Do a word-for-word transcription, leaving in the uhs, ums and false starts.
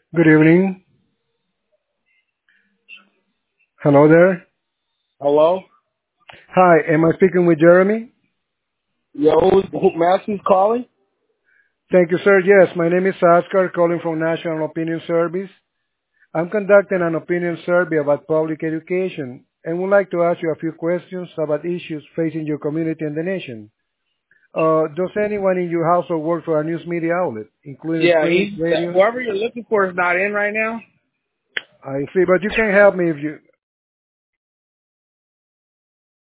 Good evening. Hello there. Hello? Hi, am I speaking with Jeremy? Yo, who, who Matthew's calling? Thank you, sir. Yes, my name is Oscar, calling from National Opinion Service. I'm conducting an opinion survey about public education and would like to ask you a few questions about issues facing your community and the nation. Uh, does anyone in your household work for a news media outlet, including Yeah, print, he's radio? whoever you're looking for is not in right now. I see, but you can help me if you